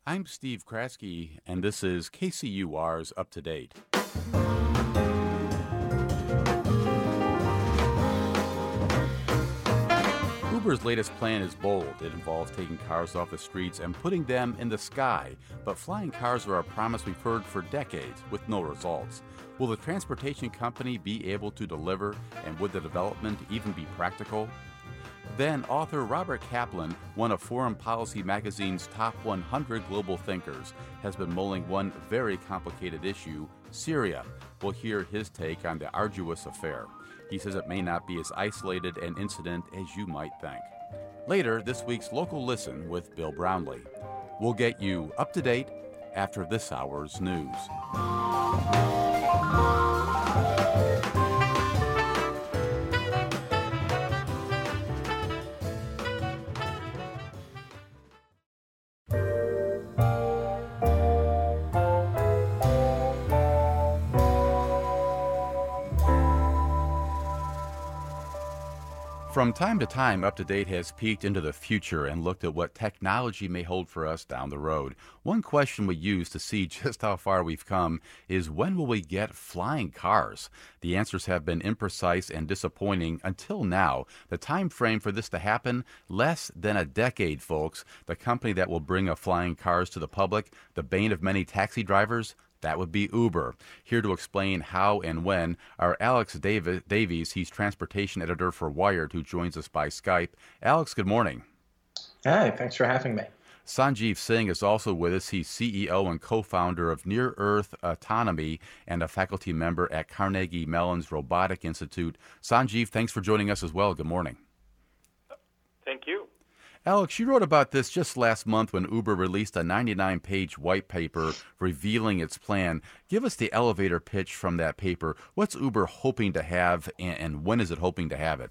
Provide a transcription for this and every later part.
I'm Steve Kraske, and this is KCUR's Up to Date. Uber's latest plan is bold. It involves taking cars off the streets and putting them in the sky. But flying cars are a promise we've heard for decades with no results. Will the transportation company be able to deliver, and would the development even be practical? Then, author Robert Kaplan, one of Foreign Policy magazine's top 100 global thinkers, has been mulling one very complicated issue, Syria. We'll hear his take on the arduous affair. He says it may not be as isolated an incident as you might think. Later, this week's Local Listen with Bill Brownlee. We'll get you up to date after this hour's news. From time to time, Up to Date has peeked into the future and looked at what technology may hold for us down the road. One question we use to see just how far we've come is, when will we get flying cars? The answers have been imprecise and disappointing until now. The time frame for this to happen, less than a decade, folks. The company that will bring flying cars to the public, the bane of many taxi drivers, that would be Uber. Here to explain how and when are Alex Davies. He's transportation editor for Wired, who joins us by Skype. Alex, good morning. Hi, thanks for having me. Sanjeev Singh is also with us. He's CEO and co-founder of Near Earth Autonomy and a faculty member at Carnegie Mellon's Robotic Institute. Sanjeev, thanks for joining us as well. Good morning. Thank you. Alex, you wrote about this just last month when Uber released a 99-page white paper revealing its plan. Give us the elevator pitch from that paper. What's Uber hoping to have, and when is it hoping to have it?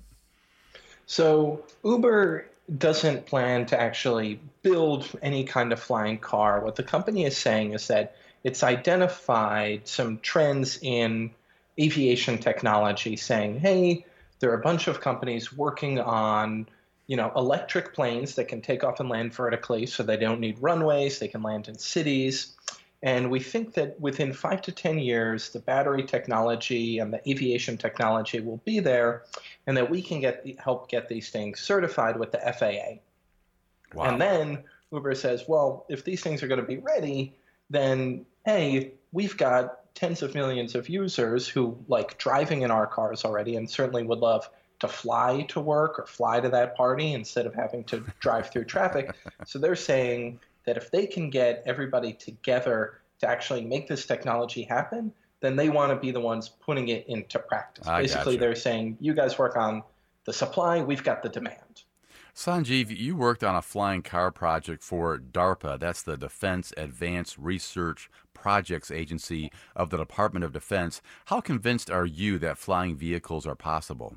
So Uber doesn't plan to actually build any kind of flying car. What the company is saying is that it's identified some trends in aviation technology, saying, hey, there are a bunch of companies working on electric planes that can take off and land vertically, so they don't need runways, they can land in cities. And we think that within 5 to 10 years, the battery technology and the aviation technology will be there, and that we can help get these things certified with the FAA. Wow. And then Uber says, well, if these things are going to be ready, then, hey, we've got tens of millions of users who like driving in our cars already and certainly would love to fly to work or fly to that party instead of having to drive through traffic. So they're saying that if they can get everybody together to actually make this technology happen, then they want to be the ones putting it into practice. Basically, they're saying, you guys work on the supply, we've got the demand. Sanjeev, you worked on a flying car project for DARPA. That's the Defense Advanced Research Projects Agency of the Department of Defense. How convinced are you that flying vehicles are possible?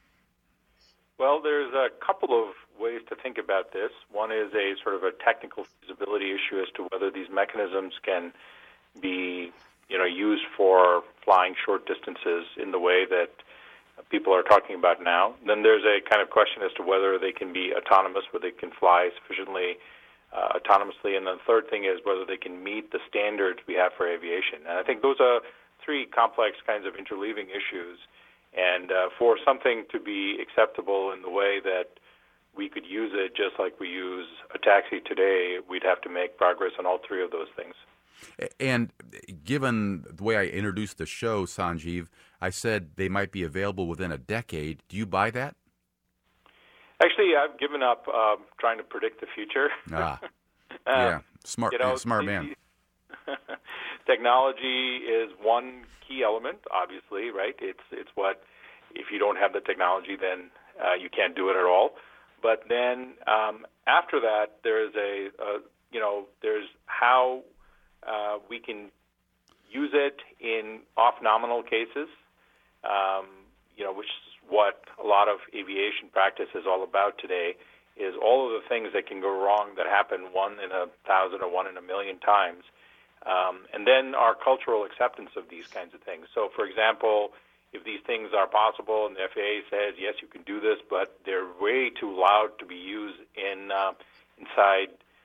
Well, there's a couple of ways to think about this. One is a sort of a technical feasibility issue as to whether these mechanisms can be, used for flying short distances in the way that people are talking about now. Then there's a kind of question as to whether they can be autonomous, whether they can fly sufficiently autonomously. And then the third thing is whether they can meet the standards we have for aviation. And I think those are three complex kinds of interleaving issues. And for something to be acceptable in the way that we could use it just like we use a taxi today, we'd have to make progress on all three of those things. And given the way I introduced the show, Sanjeev, I said they might be available within a decade. Do you buy that? Actually, I've given up trying to predict the future. Yeah, smart man. Technology is one key element, obviously, right? It's what, if you don't have the technology, then you can't do it at all. But then after that, there's there's how we can use it in off-nominal cases, which is what a lot of aviation practice is all about today, is all of the things that can go wrong that happen 1 in 1,000 or 1 in 1,000,000 times. And then our cultural acceptance of these kinds of things. So, for example, if these things are possible and the FAA says, yes, you can do this, but they're way too loud to be used inside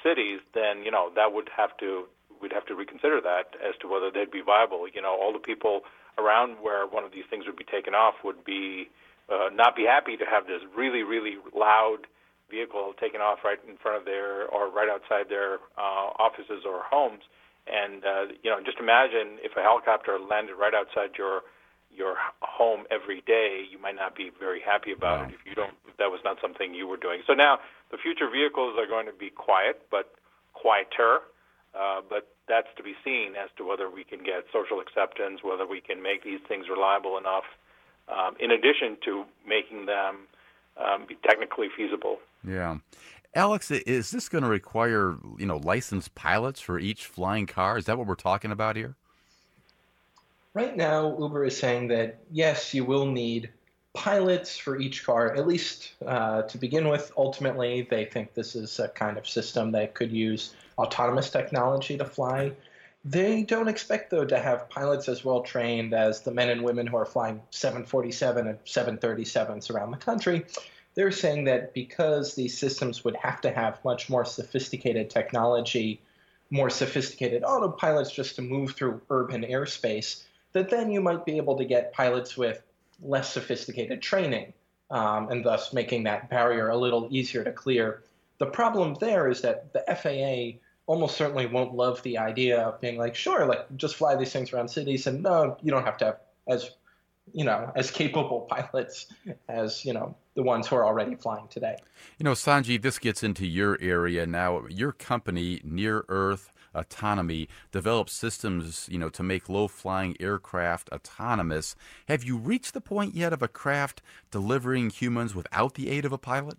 cities, then that we'd have to reconsider that as to whether they'd be viable. All the people around where one of these things would be taken off would be not be happy to have this really, really loud vehicle taken off right in front of their or right outside their offices or homes. And just imagine if a helicopter landed right outside your home every day, you might not be very happy about it if that was not something you were doing. So now the future vehicles are going to be quiet, but quieter. But that's to be seen as to whether we can get social acceptance, whether we can make these things reliable enough, in addition to making them be technically feasible. Yeah. Alex, is this going to require, licensed pilots for each flying car? Is that what we're talking about here? Right now, Uber is saying that, yes, you will need pilots for each car, at least to begin with. Ultimately, they think this is a kind of system that could use autonomous technology to fly. They don't expect, though, to have pilots as well trained as the men and women who are flying 747 and 737s around the country. They're saying that because these systems would have to have much more sophisticated technology, more sophisticated autopilots just to move through urban airspace, that then you might be able to get pilots with less sophisticated training, and thus making that barrier a little easier to clear. The problem there is that the FAA almost certainly won't love the idea of being like, sure, just fly these things around cities, and no, you don't have to have as capable pilots as, the ones who are already flying today. Sanjeev, this gets into your area now. Your company, Near Earth Autonomy, develops systems, to make low-flying aircraft autonomous. Have you reached the point yet of a craft delivering humans without the aid of a pilot?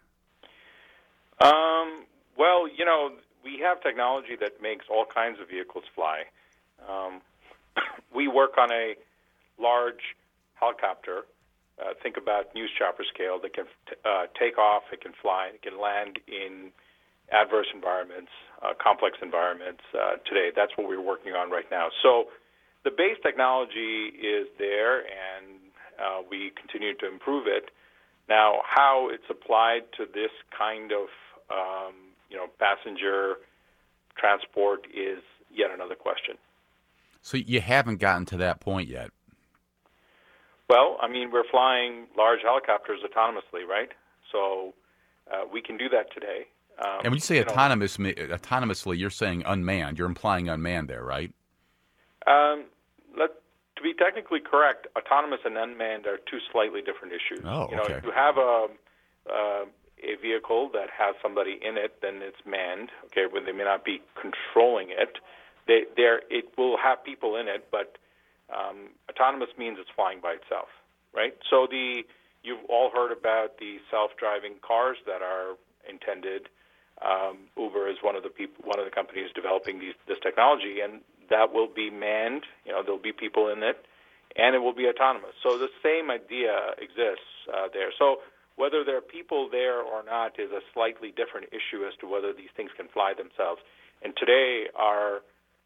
Well, we have technology that makes all kinds of vehicles fly. We work on a large helicopter. Think about news chopper scale that can take off, it can fly, it can land in adverse environments, complex environments today. That's what we're working on right now. So the base technology is there, and we continue to improve it. Now, how it's applied to this kind of passenger transport is yet another question. So you haven't gotten to that point yet? Well, we're flying large helicopters autonomously, right? So we can do that today. And when you say autonomously, you're saying unmanned. You're implying unmanned there, right? To be technically correct, autonomous and unmanned are two slightly different issues. Oh, okay. If you have a vehicle that has somebody in it, then it's manned. Okay, when they may not be controlling it, it will have people in it, but autonomous means it's flying by itself, right? So you've all heard about the self-driving cars that are intended. Uber is one of the companies developing this technology, and that will be manned. There'll be people in it, and it will be autonomous. So the same idea exists there. So whether there are people there or not is a slightly different issue as to whether these things can fly themselves. And today are,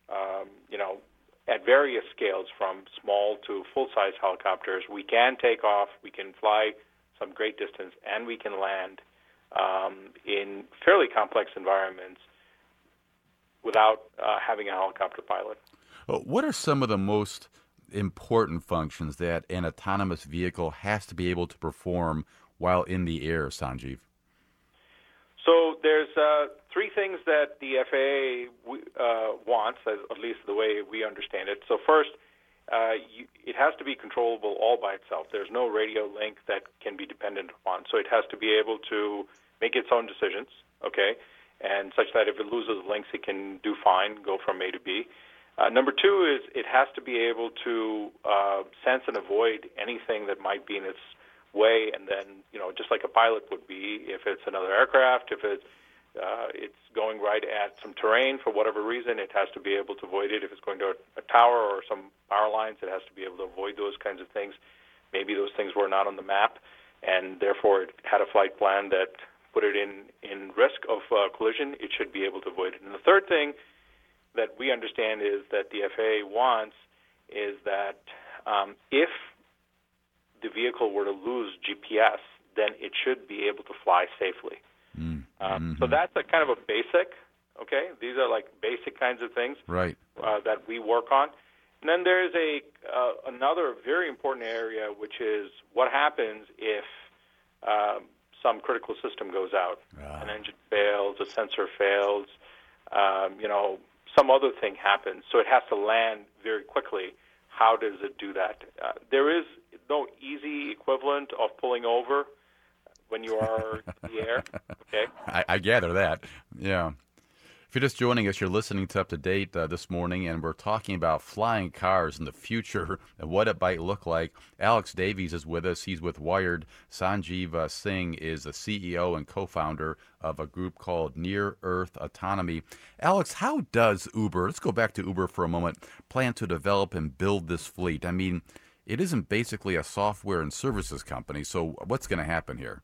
at various scales, from small to full-size helicopters, we can take off, we can fly some great distance, and we can land in fairly complex environments without having a helicopter pilot. What are some of the most important functions that an autonomous vehicle has to be able to perform while in the air, Sanjeev? So there's three things that the FAA wants, at least the way we understand it. So first, it has to be controllable all by itself. There's no radio link that can be dependent upon. So it has to be able to make its own decisions, okay, and such that if it loses links, it can do fine, go from A to B. Number two is it has to be able to sense and avoid anything that might be in its way, and then, just like a pilot would be, if it's another aircraft, if it's going right at some terrain for whatever reason, it has to be able to avoid it. If it's going to a tower or some power lines, it has to be able to avoid those kinds of things. Maybe those things were not on the map, and therefore it had a flight plan that put it in risk of collision. It should be able to avoid it. And the third thing that we understand is that the FAA wants is that if the vehicle were to lose GPS, then it should be able to fly safely. So that's a kind of a basic. Okay, these are like basic kinds of things Right. that we work on. And then there's another very important area, which is what happens if some critical system goes out, an engine fails, a sensor fails, some other thing happens. So it has to land very quickly. How does it do that? There is no easy equivalent of pulling over when you are in the air. Okay. I gather that. Yeah. If you're just joining us, you're listening to Up to Date this morning, and we're talking about flying cars in the future and what it might look like. Alex Davies is with us. He's with Wired. Sanjeev Singh is the CEO and co-founder of a group called Near Earth Autonomy. Alex, how does Uber, let's go back to Uber for a moment, plan to develop and build this fleet? I mean, it isn't basically a software and services company, so what's going to happen here?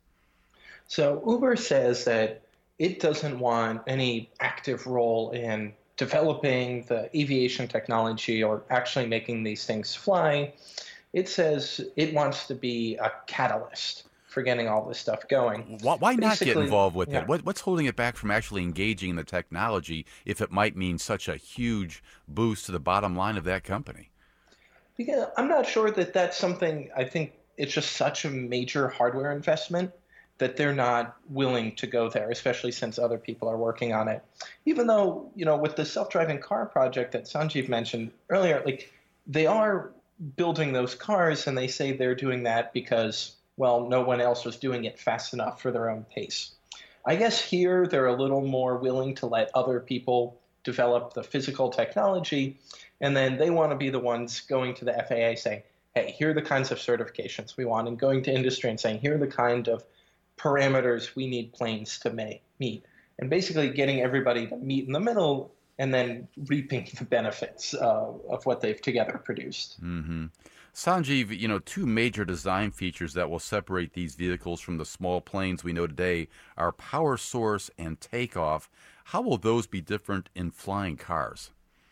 So Uber says that it doesn't want any active role in developing the aviation technology or actually making these things fly. It says it wants to be a catalyst for getting all this stuff going. Why not get involved with yeah. it? What's holding it back from actually engaging in the technology if it might mean such a huge boost to the bottom line of that company? Because I'm not sure that that's something. I think it's just such a major hardware investment that they're not willing to go there, especially since other people are working on it. Even though, with the self-driving car project that Sanjeev mentioned earlier, like they are building those cars and they say they're doing that because, well, no one else was doing it fast enough for their own pace. I guess here they're a little more willing to let other people develop the physical technology, and then they want to be the ones going to the FAA saying, hey, here are the kinds of certifications we want, and going to industry and saying, here are the kind of parameters we need planes to meet, and basically getting everybody to meet in the middle and then reaping the benefits of what they've together produced. Mm-hmm. Sanjeev, two major design features that will separate these vehicles from the small planes we know today are power source and takeoff. How will those be different in flying cars?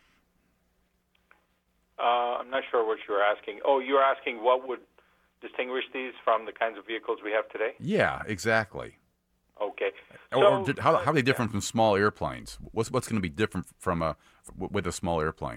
I'm not sure what you're asking. Oh, you're asking what would distinguish these from the kinds of vehicles we have today? Yeah, exactly. Okay. Or how are they different from small airplanes? What's going to be different with a small airplane?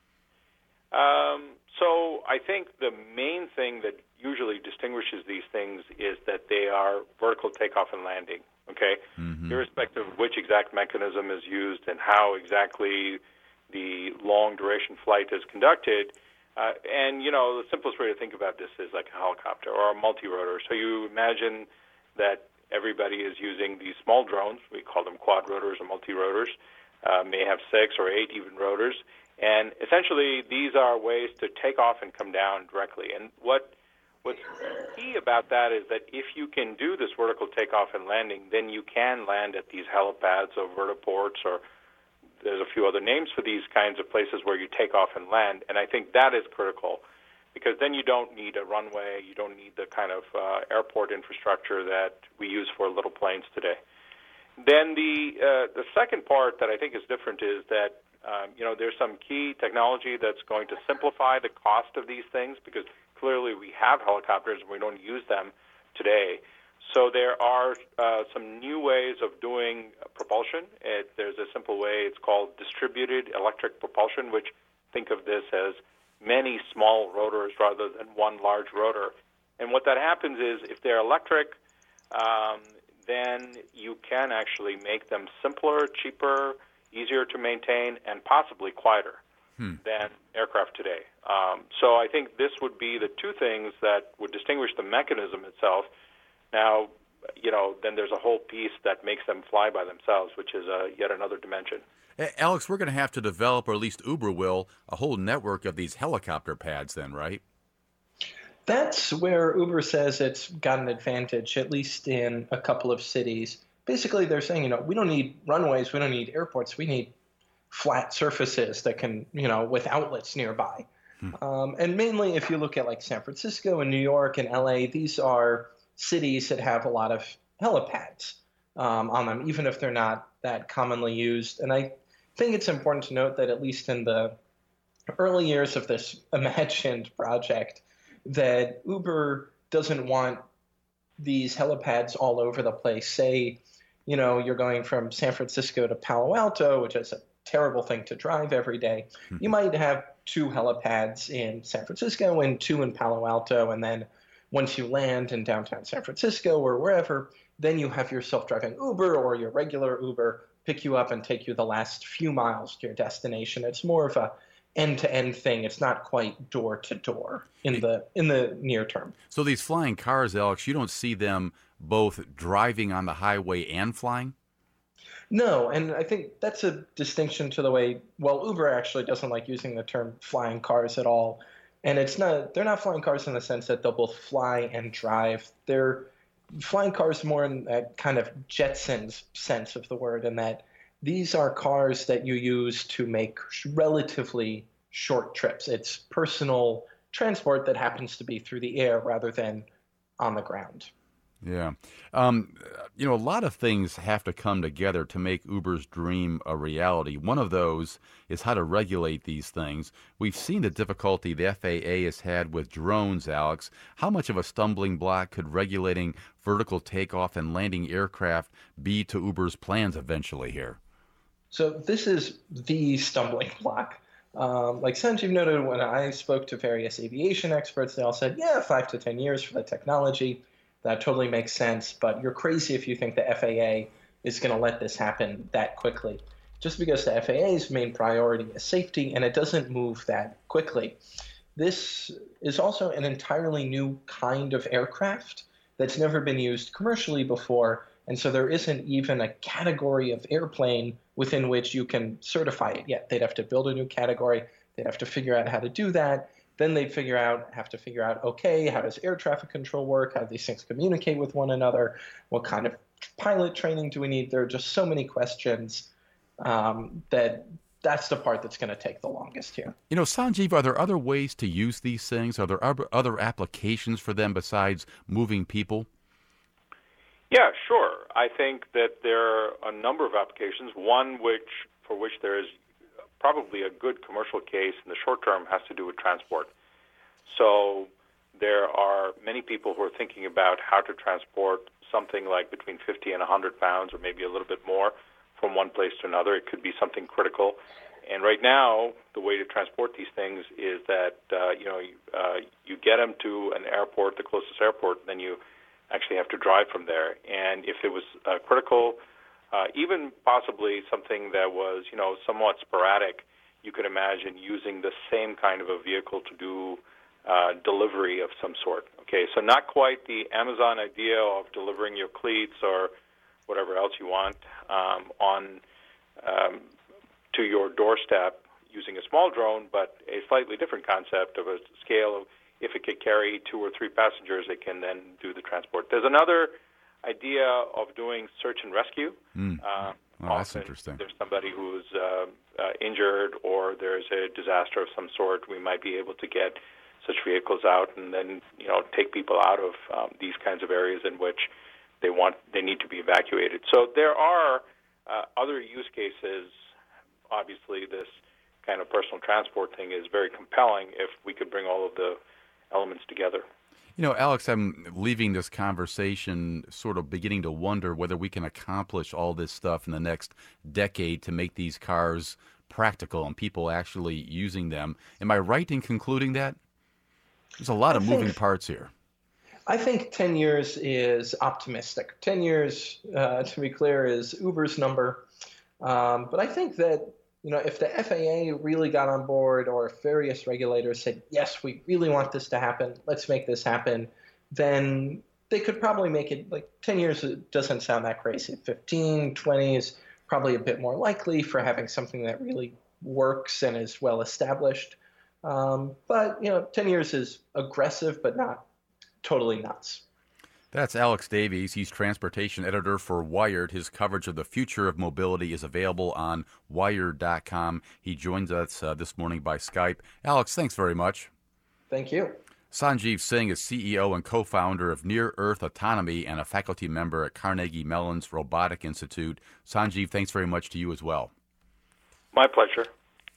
So I think the main thing that usually distinguishes these things is that they are vertical takeoff and landing. Okay, irrespective of which exact mechanism is used and how exactly the long duration flight is conducted. And, the simplest way to think about this is like a helicopter or a multi-rotor. So you imagine that everybody is using these small drones. We call them quad rotors or multi-rotors, may have 6 or 8 even rotors. And essentially, these are ways to take off and come down directly. And what's key about that is that if you can do this vertical takeoff and landing, then you can land at these helipads or vertiports, or there's a few other names for these kinds of places where you take off and land. And I think that is critical because then you don't need a runway. You don't need the kind of airport infrastructure that we use for little planes today. Then the second part that I think is different is that there's some key technology that's going to simplify the cost of these things because clearly we have helicopters and we don't use them today. So there are some new ways of doing propulsion. There's a simple way. It's called distributed electric propulsion, which think of this as many small rotors rather than one large rotor. And what that happens is if they're electric, then you can actually make them simpler, cheaper, easier to maintain, and possibly quieter than aircraft today. So I think this would be the two things that would distinguish the mechanism itself. Now, then there's a whole piece that makes them fly by themselves, which is yet another dimension. Alex, we're going to have to develop, or at least Uber will, a whole network of these helicopter pads then, right? That's where Uber says it's got an advantage, at least in a couple of cities. Basically, they're saying, we don't need runways, we don't need airports, we need flat surfaces that can, with outlets nearby. And mainly, if you look at like San Francisco and New York and LA, these are cities that have a lot of helipads on them, even if they're not that commonly used. And I think it's important to note that at least in the early years of this imagined project, that Uber doesn't want these helipads all over the place. Say, you're going from San Francisco to Palo Alto, which is a terrible thing to drive every day. You might have 2 helipads in San Francisco and 2 in Palo Alto, and then once you land in downtown San Francisco or wherever, then you have your self-driving Uber or your regular Uber pick you up and take you the last few miles to your destination. It's more of a end-to-end thing. It's not quite door-to-door in the near term. So these flying cars, Alex, you don't see them both driving on the highway and flying? No, and I think that's a distinction to the way, Uber actually doesn't like using the term flying cars at all. And they're not flying cars in the sense that they'll both fly and drive. They're flying cars more in that kind of Jetsons sense of the word, in that these are cars that you use to make relatively short trips. It's personal transport that happens to be through the air rather than on the ground. Yeah. A lot of things have to come together to make Uber's dream a reality. One of those is how to regulate these things. We've seen the difficulty the FAA has had with drones, Alex. How much of a stumbling block could regulating vertical takeoff and landing aircraft be to Uber's plans eventually here? So this is the stumbling block. Like Sanjeev noted, when I spoke to various aviation experts, they all said, 5 to 10 years for the technology. That totally makes sense, but you're crazy if you think the FAA is going to let this happen that quickly. Just because the FAA's main priority is safety, and it doesn't move that quickly. This is also an entirely new kind of aircraft that's never been used commercially before, and so there isn't even a category of airplane within which you can certify it yet. They'd have to build a new category. They'd have to figure out how to do that. Then they'd have to figure out, okay, how does air traffic control work? How do these things communicate with one another? What kind of pilot training do we need? There are just so many questions that's the part that's going to take the longest here. Sanjeev, are there other ways to use these things? Are there other applications for them besides moving people? Yeah, sure. I think that there are a number of applications. One for which there is probably a good commercial case in the short term has to do with transport. So there are many people who are thinking about how to transport something like between 50 and 100 pounds, or maybe a little bit more, from one place to another. It could be something critical. And right now, the way to transport these things is that you get them to an airport, the closest airport, then you actually have to drive from there. And if it was critical, even possibly something that was, somewhat sporadic, you could imagine using the same kind of a vehicle to do delivery of some sort. Okay, so not quite the Amazon idea of delivering your cleats or whatever else you want to your doorstep using a small drone, but a slightly different concept of a scale of if it could carry 2 or 3 passengers, it can then do the transport. There's another idea of doing search and rescue. That's interesting. There's somebody who's injured or there's a disaster of some sort. We might be able to get such vehicles out and then take people out of these kinds of areas in which they need to be evacuated. So there are other use cases. Obviously, this kind of personal transport thing is very compelling if we could bring all of the elements together. Alex, I'm leaving this conversation sort of beginning to wonder whether we can accomplish all this stuff in the next decade to make these cars practical and people actually using them. Am I right in concluding that? There's a lot of moving parts here. I think 10 years is optimistic. 10 years, to be clear, is Uber's number. But I think that if the FAA really got on board, or if various regulators said, yes, we really want this to happen, let's make this happen, then they could probably make it, 10 years doesn't sound that crazy. 15, 20 is probably a bit more likely for having something that really works and is well established. But 10 years is aggressive, but not totally nuts. That's Alex Davies. He's transportation editor for Wired. His coverage of the future of mobility is available on Wired.com. He joins us this morning by Skype. Alex, thanks very much. Thank you. Sanjeev Singh is CEO and co-founder of Near Earth Autonomy and a faculty member at Carnegie Mellon's Robotic Institute. Sanjeev, thanks very much to you as well. My pleasure.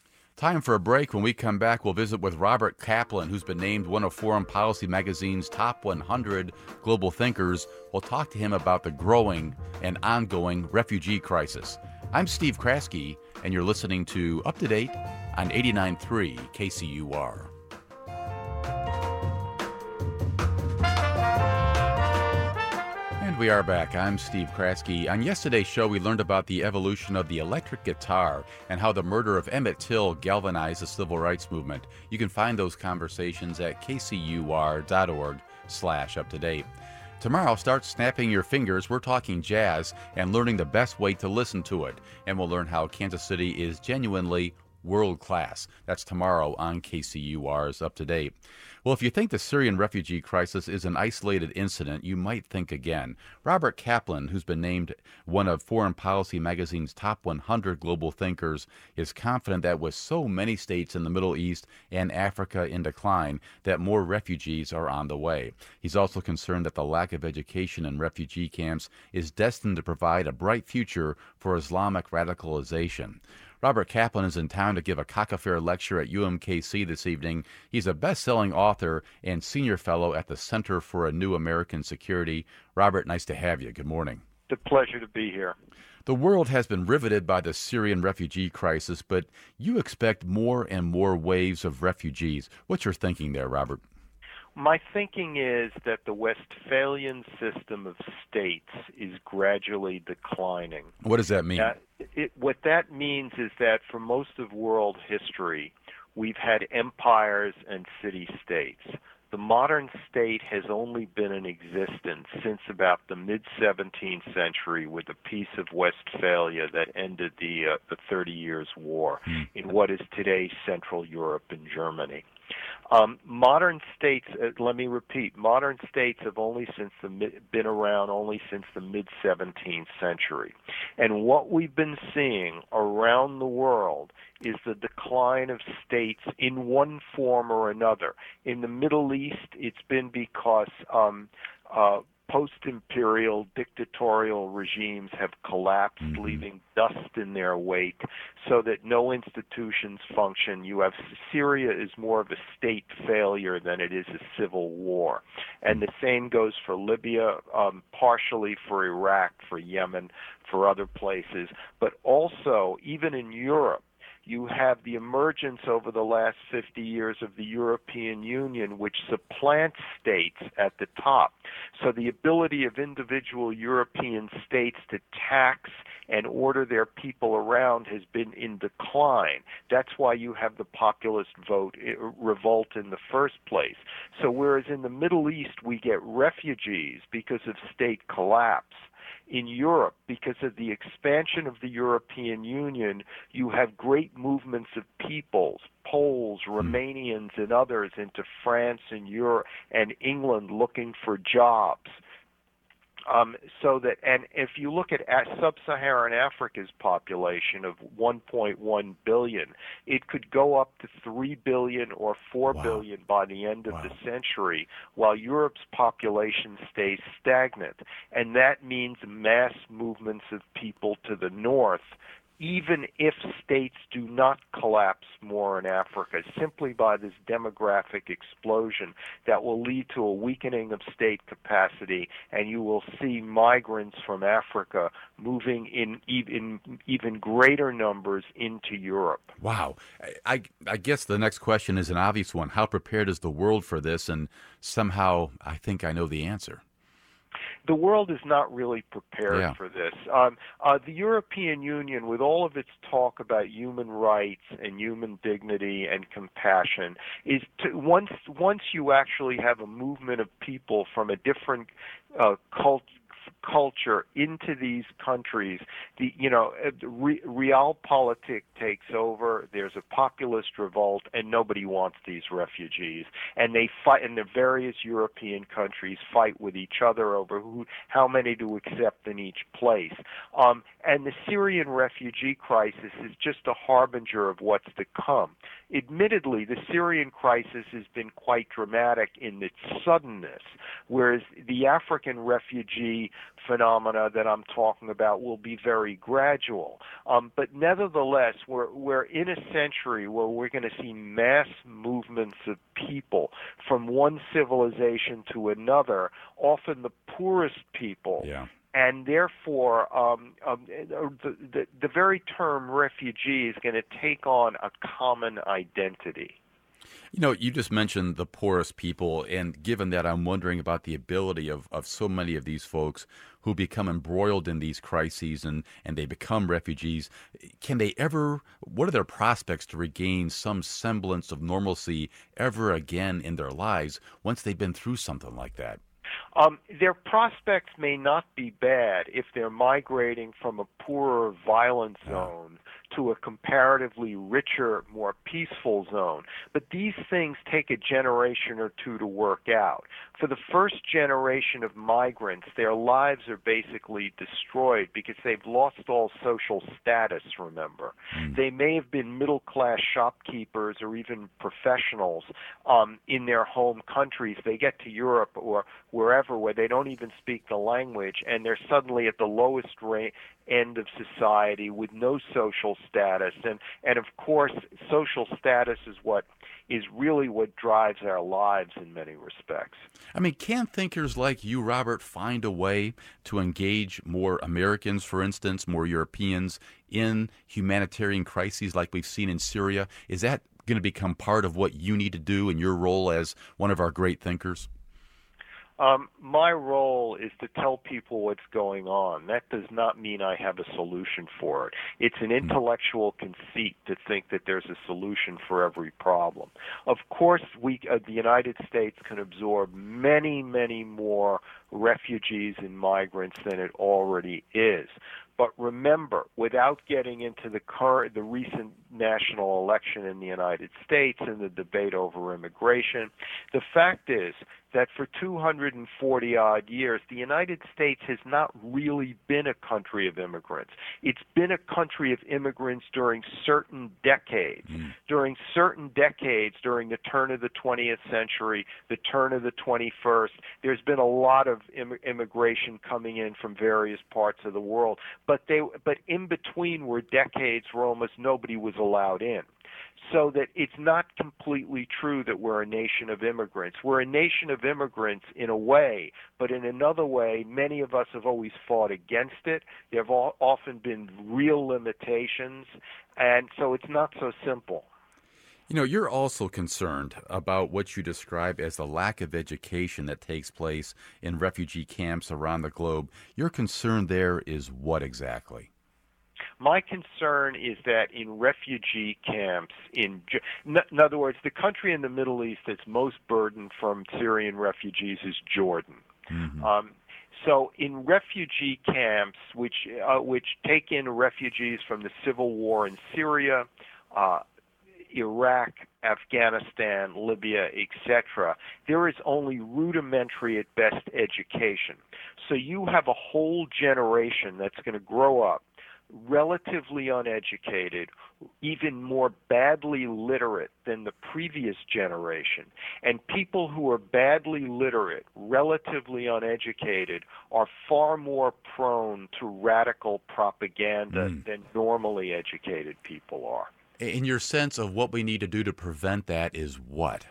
Time for a break. When we come back, we'll visit with Robert Kaplan, who's been named one of Foreign Policy Magazine's top 100 global thinkers. We'll talk to him about the growing and ongoing refugee crisis. I'm Steve Kraske, and you're listening to Up to Date on 89.3 KCUR. And we are back. I'm Steve Kraske. On yesterday's show, we learned about the evolution of the electric guitar and how the murder of Emmett Till galvanized the civil rights movement. You can find those conversations at kcur.org/up-to-date. Tomorrow, start snapping your fingers. We're talking jazz and learning the best way to listen to it. And we'll learn how Kansas City is genuinely world class. That's tomorrow on KCUR's Up to Date. Well, if you think the Syrian refugee crisis is an isolated incident, you might think again. Robert Kaplan, who's been named one of Foreign Policy Magazine's top 100 global thinkers, is confident that with so many states in the Middle East and Africa in decline, that more refugees are on the way. He's also concerned that the lack of education in refugee camps is destined to provide a bright future for Islamic radicalization. Robert Kaplan is in town to give a Cock-A-Fair lecture at UMKC this evening. He's a best-selling author and senior fellow at the Center for a New American Security. Robert, nice to have you. Good morning. It's a pleasure to be here. The world has been riveted by the Syrian refugee crisis, but you expect more and more waves of refugees. What's your thinking there, Robert? My thinking is that the Westphalian system of states is gradually declining. What does that mean? What that means is that for most of world history, we've had empires and city-states. The modern state has only been in existence since about the mid-17th century with the Peace of Westphalia that ended the 30 Years' War in what is today Central Europe and Germany. Modern states, let me repeat, modern states have been around only since the mid-17th century. And what we've been seeing around the world is the decline of states in one form or another. In the Middle East, it's been because post-imperial dictatorial regimes have collapsed, leaving dust in their wake so that no institutions function. You have Syria is more of a state failure than it is a civil war. And the same goes for Libya, partially for Iraq, for Yemen, for other places. But also, even in Europe, you have the emergence over the last 50 years of the European Union, which supplants states at the top. So the ability of individual European states to tax and order their people around has been in decline. That's why you have the populist revolt in the first place. So whereas in the Middle East we get refugees because of state collapse, in Europe, because of the expansion of the European Union, you have great movements of peoples, Poles, Romanians, and others into France and Europe and England looking for jobs. And if you look at sub-Saharan Africa's population of 1.1 billion, it could go up to 3 billion or 4 billion by the end of the century, while Europe's population stays stagnant. And that means mass movements of people to the north, even if states do not collapse more in Africa, simply by this demographic explosion that will lead to a weakening of state capacity, and you will see migrants from Africa moving in even greater numbers into Europe. Wow. I guess the next question is an obvious one. How prepared is the world for this? And somehow I think I know the answer. The world is not really prepared for this. The European Union, with all of its talk about human rights and human dignity and compassion, is once you actually have a movement of people from a different culture into these countries, realpolitik takes over. There's a populist revolt, and nobody wants these refugees. And they fight, and the various European countries fight with each other over how many to accept in each place. And the Syrian refugee crisis is just a harbinger of what's to come. Admittedly, the Syrian crisis has been quite dramatic in its suddenness, whereas the African refugee phenomena that I'm talking about will be very gradual. But nevertheless, we're in a century where we're going to see mass movements of people from one civilization to another, often the poorest people. Yeah. And therefore, the very term refugee is going to take on a common identity. You know, you just mentioned the poorest people, and given that, I'm wondering about the ability of so many of these folks who become embroiled in these crises and they become refugees. Can they ever, what are their prospects to regain some semblance of normalcy ever again in their lives once they've been through something like that? Their prospects may not be bad if they're migrating from a poorer, violent zone to a comparatively richer, more peaceful zone. But these things take a generation or two to work out. For the first generation of migrants, their lives are basically destroyed because they've lost all social status, remember. They may have been middle-class shopkeepers or even professionals in their home countries. They get to Europe or wherever where they don't even speak the language, and they're suddenly at the lowest end of society with no social status. And of course, social status is really what drives our lives in many respects. I mean, can thinkers like you, Robert, find a way to engage more Americans, for instance, more Europeans in humanitarian crises like we've seen in Syria? Is that going to become part of what you need to do in your role as one of our great thinkers? My role is to tell people what's going on. That does not mean I have a solution for it. It's an intellectual conceit to think that there's a solution for every problem. Of course, the United States can absorb many, many more refugees and migrants than it already is. But remember, without getting into the recent national election in the United States and the debate over immigration, the fact is that for 240-odd years, the United States has not really been a country of immigrants. It's been a country of immigrants during certain decades. During certain decades, during the turn of the 20th century, the turn of the 21st, there's been a lot of immigration coming in from various parts of the world. But in between were decades where almost nobody was allowed in. So that it's not completely true that we're a nation of immigrants. We're a nation of immigrants in a way, but in another way, many of us have always fought against it. There have often been real limitations, and so it's not so simple. You know, you're also concerned about what you describe as the lack of education that takes place in refugee camps around the globe. Your concern there is what exactly? My concern is that in refugee camps, in other words, the country in the Middle East that's most burdened from Syrian refugees is Jordan. So in refugee camps, which take in refugees from the civil war in Syria, Iraq, Afghanistan, Libya, etc., there is only rudimentary at best education. So you have a whole generation that's going to grow up relatively uneducated, even more badly literate than the previous generation. And people who are badly literate, relatively uneducated, are far more prone to radical propaganda than normally educated people are. In your sense of what we need to do to prevent that is what?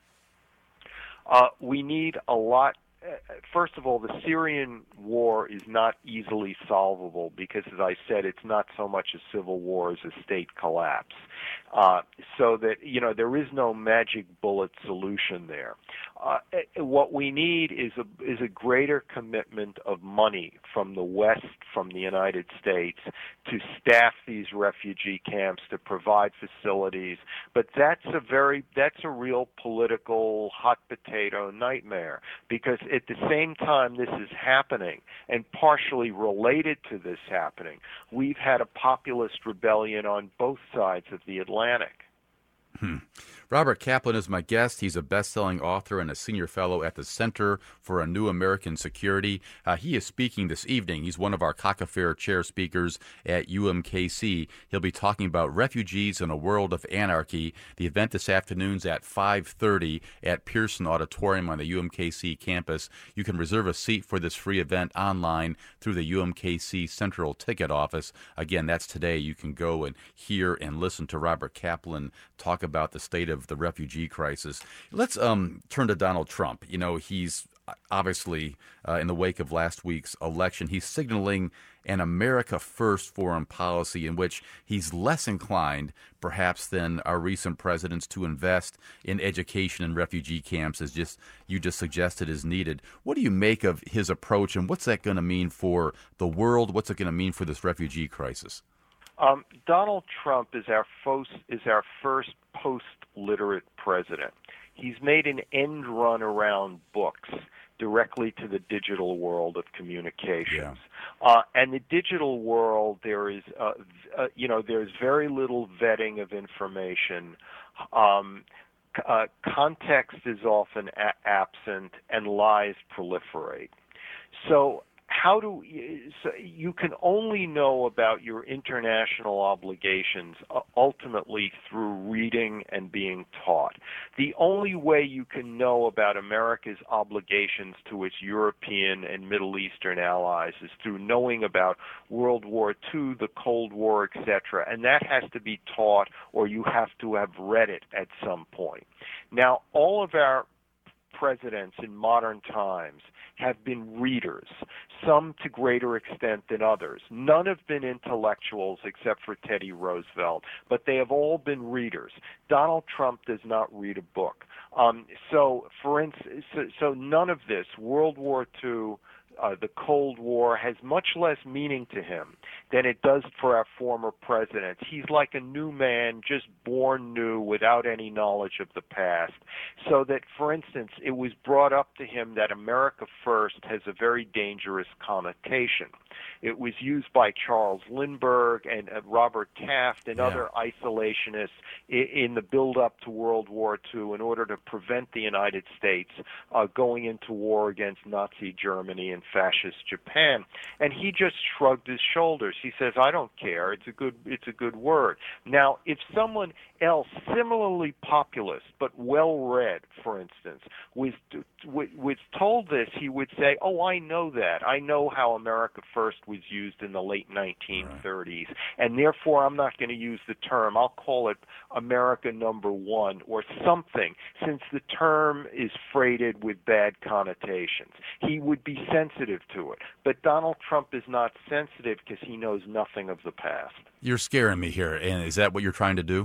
We need a lot. First of all, the Syrian war is not easily solvable because, as I said, it's not so much a civil war as a state collapse. So that, there is no magic bullet solution there. What we need is a greater commitment of money from the West, from the United States, to staff these refugee camps, to provide facilities. But that's a real political hot potato nightmare, because at the same time this is happening, and partially related to this happening, we've had a populist rebellion on both sides of the Atlantic. Robert Kaplan is my guest. He's a best-selling author and a senior fellow at the Center for a New American Security. He is speaking this evening. He's one of our Cock-A-Fair chair speakers at UMKC. He'll be talking about refugees in a world of anarchy. The event this afternoon's at 5:30 at Pearson Auditorium on the UMKC campus. You can reserve a seat for this free event online through the UMKC Central Ticket Office. Again, that's today. You can go and hear and listen to Robert Kaplan talk about the state of the refugee crisis. Let's turn to Donald Trump. You know, he's obviously, in the wake of last week's election, he's signaling an America First foreign policy in which he's less inclined, perhaps, than our recent presidents to invest in education and refugee camps, as you just suggested is needed. What do you make of his approach, and what's that going to mean for the world? What's it going to mean for this refugee crisis? Donald Trump is our first post-literate president. He's made an end run around books directly to the digital world of communications. Yeah. And the digital world, there's very little vetting of information. Context is often absent, and lies proliferate. So you can only know about your international obligations ultimately through reading and being taught. The only way you can know about America's obligations to its European and Middle Eastern allies is through knowing about World War II, the Cold War, etc., and that has to be taught, or you have to have read it at some point. Now, all of our presidents in modern times have been readers, some to greater extent than others. None have been intellectuals except for Teddy Roosevelt, but they have all been readers. Donald Trump does not read a book. So none of this, World War II, the Cold War, has much less meaning to him than it does for our former presidents. He's like a new man, just born new, without any knowledge of the past. So that, for instance, it was brought up to him that America First has a very dangerous connotation. It was used by Charles Lindbergh and Robert Taft and other isolationists in the build-up to World War II in order to prevent the United States going into war against Nazi Germany and fascist Japan. And he just shrugged his shoulders. He says, "I don't care. It's a good word." Now, if someone else, similarly populist but well-read, for instance, was told this, he would say, "Oh, I know that. I know how America First was used in the late 1930s, and therefore I'm not going to use the term. I'll call it America Number One or something, since the term is freighted with bad connotations." He would be sensitive to it. But Donald Trump is not sensitive because he knows nothing of the past. You're scaring me here, and is that what you're trying to do?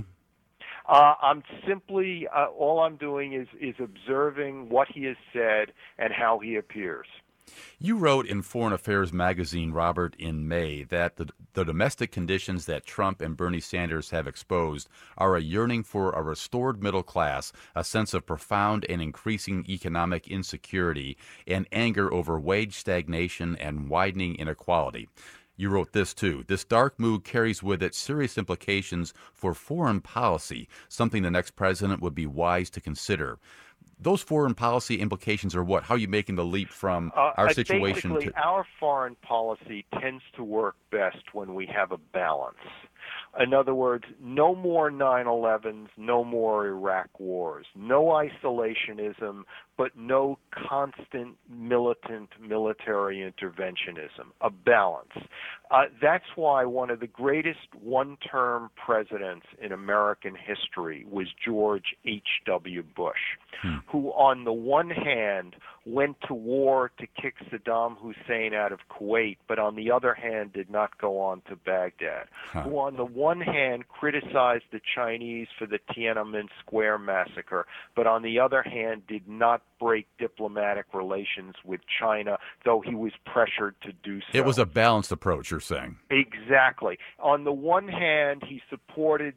I'm simply, all I'm doing is observing what he has said and how he appears. You wrote in Foreign Affairs magazine, Robert, in May that the domestic conditions that Trump and Bernie Sanders have exposed are a yearning for a restored middle class, a sense of profound and increasing economic insecurity, and anger over wage stagnation and widening inequality. You wrote this, too. This dark mood carries with it serious implications for foreign policy, something the next president would be wise to consider. Those foreign policy implications are what? How are you making the leap from our situation basically, our foreign policy tends to work best when we have a balance. In other words, no more 9/11s, no more Iraq wars, no isolationism, but no constant militant military interventionism, a balance. That's why one of the greatest one-term presidents in American history was George H.W. Bush, who on the one hand went to war to kick Saddam Hussein out of Kuwait, but on the other hand did not go on to Baghdad, who on the one hand criticized the Chinese for the Tiananmen Square massacre, but on the other hand did not break diplomatic relations with China, though he was pressured to do so. It was a balanced approach, you're saying. Exactly. On the one hand, he supported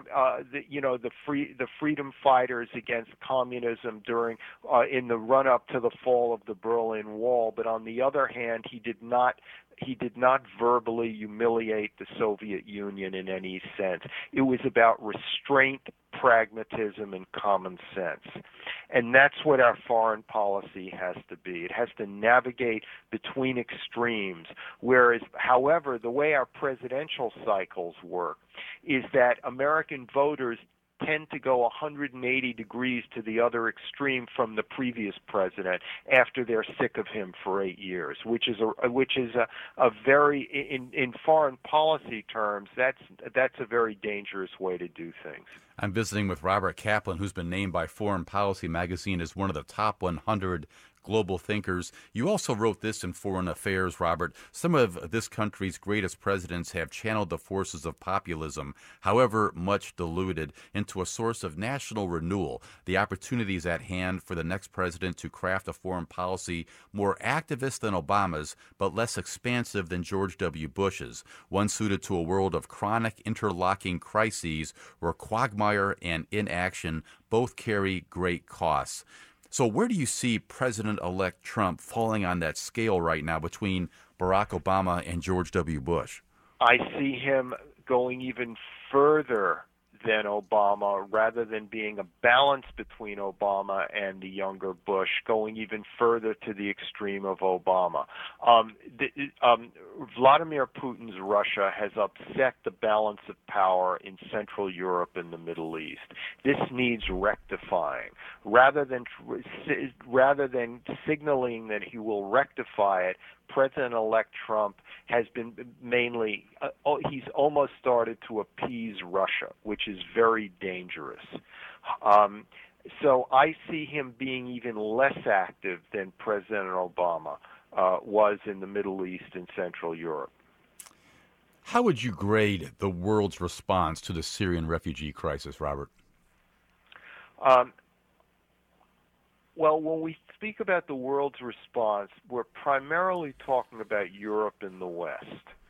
the freedom fighters against communism during in the run-up to the fall of the Berlin Wall, but on the other hand, he did not he did not verbally humiliate the Soviet Union in any sense. It was about restraint, pragmatism, and common sense. And that's what our foreign policy has to be. It has to navigate between extremes, whereas, however, the way our presidential cycles work is that American voters tend to go 180 degrees to the other extreme from the previous president after they're sick of him for 8 years, which is a very, in foreign policy terms, that's a very dangerous way to do things. I'm visiting with Robert Kaplan, who's been named by Foreign Policy magazine as one of the top 100 global thinkers. You also wrote this in Foreign Affairs, Robert. Some of this country's greatest presidents have channeled the forces of populism, however much diluted, into a source of national renewal. The opportunities at hand for the next president to craft a foreign policy more activist than Obama's, but less expansive than George W. Bush's, one suited to a world of chronic interlocking crises where quagmire and inaction both carry great costs. So where do you see President-elect Trump falling on that scale right now between Barack Obama and George W. Bush? I see him going even further than Obama, rather than being a balance between Obama and the younger Bush, going even further to the extreme of Obama. Vladimir Putin's Russia has upset the balance of power in Central Europe and the Middle East. This needs rectifying. Rather than signaling that he will rectify it, President-elect Trump has been mainly, he's almost started to appease Russia, which is very dangerous. So I see him being even less active than President Obama was in the Middle East and Central Europe. How would you grade the world's response to the Syrian refugee crisis, Robert? Well, when we speak about the world's response, we're primarily talking about Europe and the West,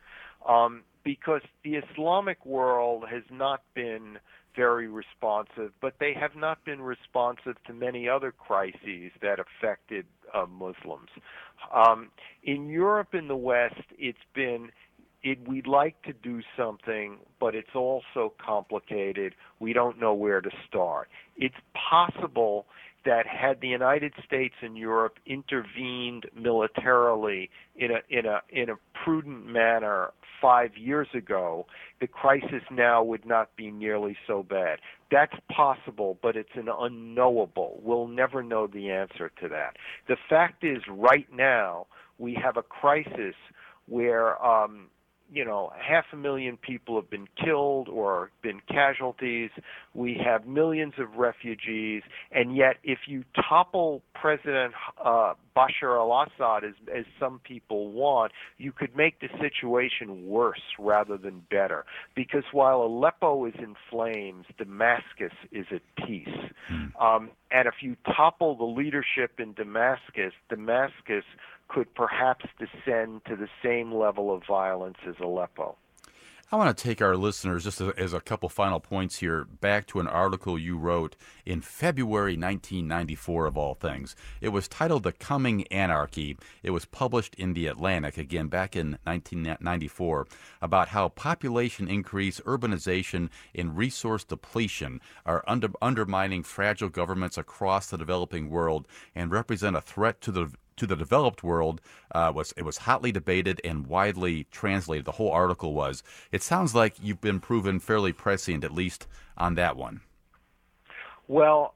because the Islamic world has not been very responsive, but they have not been responsive to many other crises that affected Muslims. In Europe and the West, we'd like to do something, but it's all so complicated, we don't know where to start. It's possible that had the United States and Europe intervened militarily in a prudent manner 5 years ago, the crisis now would not be nearly so bad. That's possible, but it's an unknowable. We'll never know the answer to that. The fact is, right now, we have a crisis where 500,000 people have been killed or been casualties. We have millions of refugees, and yet if you topple President Bashar al-Assad, as some people want, you could make the situation worse rather than better. Because while Aleppo is in flames, Damascus is at peace. And if you topple the leadership in Damascus could perhaps descend to the same level of violence as Aleppo. I want to take our listeners, just as a couple final points here, back to an article you wrote in February 1994, of all things. It was titled The Coming Anarchy. It was published in The Atlantic, again, back in 1994, about how population increase, urbanization, and resource depletion are undermining fragile governments across the developing world and represent a threat to the developed world. It was hotly debated and widely translated. The whole article was. It sounds like you've been proven fairly prescient, at least on that one. Well,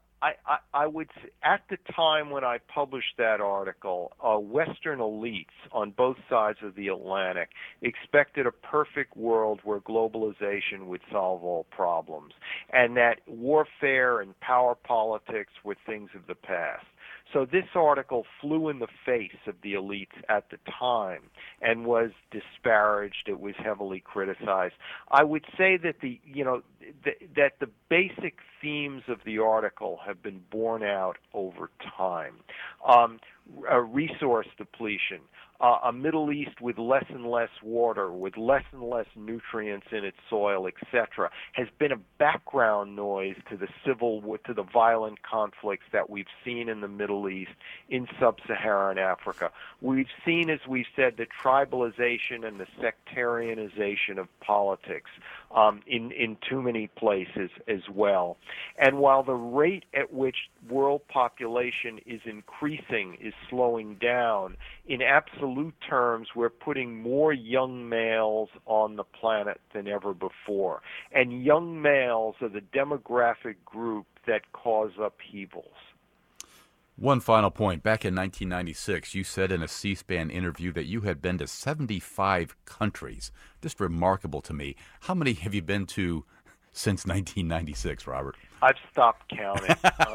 I would say at the time when I published that article, Western elites on both sides of the Atlantic expected a perfect world where globalization would solve all problems, and that warfare and power politics were things of the past. So this article flew in the face of the elites at the time and was disparaged. It was heavily criticized. I would say that that the basic themes of the article have been borne out over time. Resource depletion, a Middle East with less and less water, with less and less nutrients in its soil, etc., has been a background noise to the violent conflicts that we've seen in the Middle East, in sub-Saharan Africa. We've seen, as we've said, the tribalization and the sectarianization of politics in too many places as well. And while the rate at which world population is increasing is slowing down, in absolute terms, we're putting more young males on the planet than ever before. And young males are the demographic group that cause upheavals. One final point. Back in 1996, you said in a C-SPAN interview that you had been to 75 countries. Just remarkable to me. How many have you been to since 1996, Robert? I've stopped counting.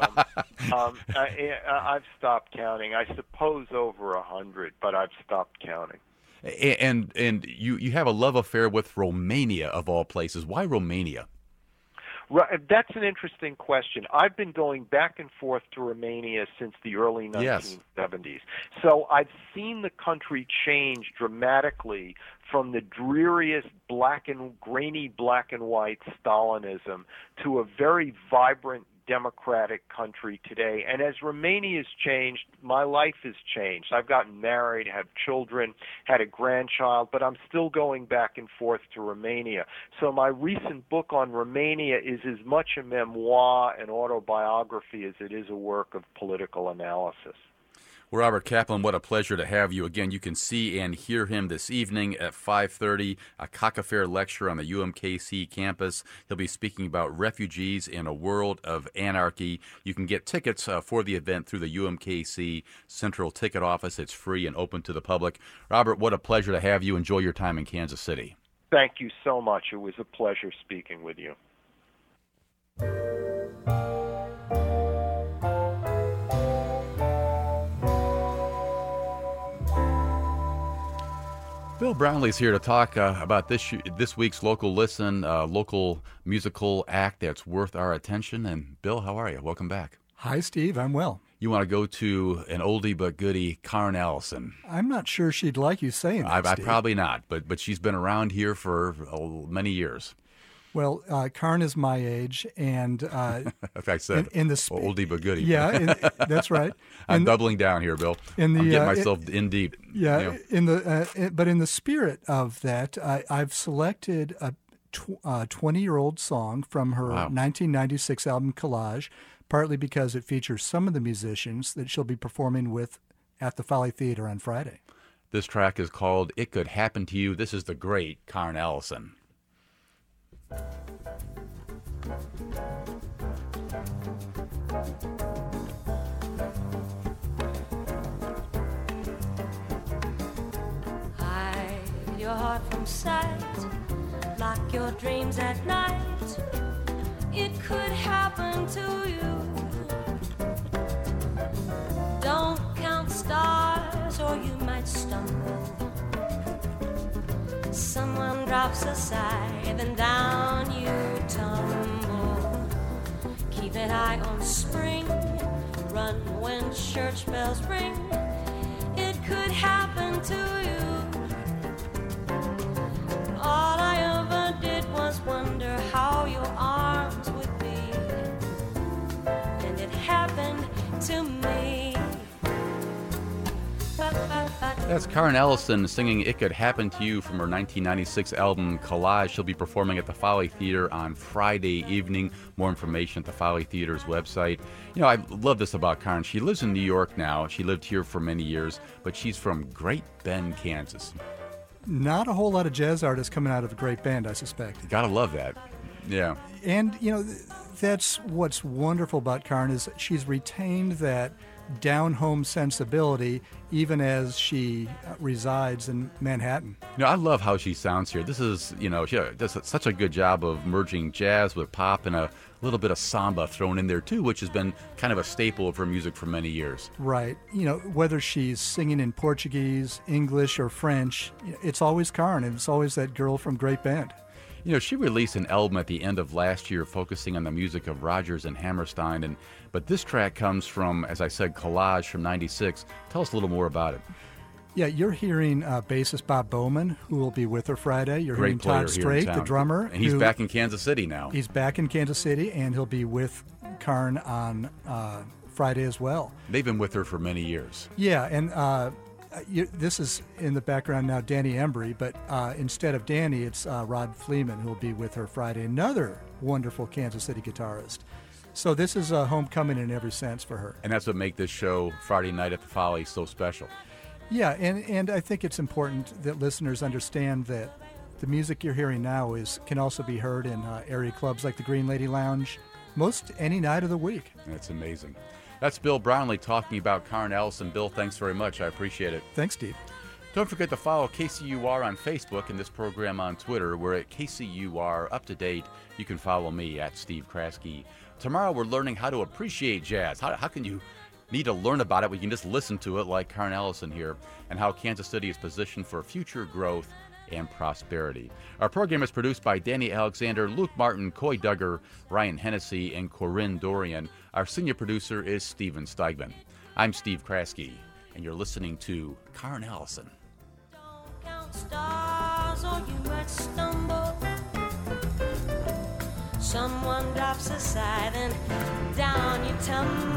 I've stopped counting. I suppose over 100, but I've stopped counting. And you have a love affair with Romania, of all places. Why Romania? That's an interesting question. I've been going back and forth to Romania since the early 1970s. Yes. So I've seen the country change dramatically from the dreariest grainy black and white Stalinism to a very vibrant democratic country today. And as Romania's changed, my life has changed. I've gotten married, have children, had a grandchild, but I'm still going back and forth to Romania. So my recent book on Romania is as much a memoir and autobiography as it is a work of political analysis. Well, Robert Kaplan, what a pleasure to have you. Again, you can see and hear him this evening at 5:30, a Cock-A-Fair lecture on the UMKC campus. He'll be speaking about refugees in a world of anarchy. You can get tickets for the event through the UMKC Central Ticket Office. It's free and open to the public. Robert, what a pleasure to have you. Enjoy your time in Kansas City. Thank you so much. It was a pleasure speaking with you. Bill Brownlee's here to talk about this week's Local Listen, local musical act that's worth our attention. And Bill, how are you? Welcome back. Hi, Steve. I'm well. You want to go to an oldie but goodie, Karen Allison. I'm not sure she'd like you saying that, I probably not, but she's been around here for many years. Well, Karen is my age, and like I said, oldie but goodie. Yeah, that's right. I'm doubling down here, Bill. I'm getting myself in deep. Yeah, but in the spirit of that, I've selected a 20-year-old song from her 1996 album Collage, partly because it features some of the musicians that she'll be performing with at the Folly Theater on Friday. This track is called "It Could Happen to You." This is the great Karen Allison. Hide your heart from sight, lock your dreams at night. It could happen to you. Don't count stars or you might stumble. Someone drops a sigh, then down you tumble. Keep an eye on spring, run when church bells ring. It could happen to you. All I ever did was wonder how your arms would be, and it happened to me. That's Karen Allison singing "It Could Happen to You" from her 1996 album Collage. She'll be performing at the Folly Theater on Friday evening. More information at the Folly Theater's website. You know, I love this about Karen. She lives in New York now. She lived here for many years, but she's from Great Bend, Kansas. Not a whole lot of jazz artists coming out of a Great Bend, I suspect. Gotta love that. Yeah. And, you know, that's what's wonderful about Karen is she's retained that down-home sensibility even as she resides in Manhattan. You know, I love how she sounds here. This is, you know, she does such a good job of merging jazz with pop and a little bit of samba thrown in there too, which has been kind of a staple of her music for many years. Right. You know, whether she's singing in Portuguese, English, or French, it's always Karen, and it's always that girl from Great Bend. You know, she released an album at the end of last year focusing on the music of Rodgers and Hammerstein, but this track comes from, as I said, Collage from '96. Tell us a little more about it. Yeah, you're hearing bassist Bob Bowman, who will be with her Friday. You're hearing Todd Strait, the drummer. And he's back in Kansas City now. He's back in Kansas City, and he'll be with Karn on Friday as well. They've been with her for many years. Yeah, and this is in the background now, Danny Embry, but instead of Danny, it's Rod Fleeman, who will be with her Friday, another wonderful Kansas City guitarist. So this is a homecoming in every sense for her. And that's what makes this show, Friday Night at the Folly, so special. Yeah, and I think it's important that listeners understand that the music you're hearing now can also be heard in area clubs like the Green Lady Lounge most any night of the week. That's amazing. That's Bill Brownlee talking about Karn Allison. Bill, thanks very much. I appreciate it. Thanks, Steve. Don't forget to follow KCUR on Facebook and this program on Twitter. We're at KCUR Up to Date. You can follow me at Steve Kraske. Tomorrow we're learning how to appreciate jazz. How can you need to learn about it? We can just listen to it like Karn Allison here, and how Kansas City is positioned for future growth and prosperity. Our program is produced by Danny Alexander, Luke Martin, Coy Duggar, Ryan Hennessy, and Corinne Dorian. Our senior producer is Steven Steigman. I'm Steve Kraske, and you're listening to Karn Allison. Don't count stars or you might stumble. Someone drops a sigh, then down you tumble.